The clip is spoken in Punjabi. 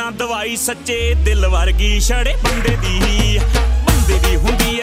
ਨਾ ਦਵਾਈ ਸੱਚੇ ਦਿਲ ਵਰਗੀ ਛੜੇ ਬੰਦੇ ਦੀ ਹੁੰਦੀ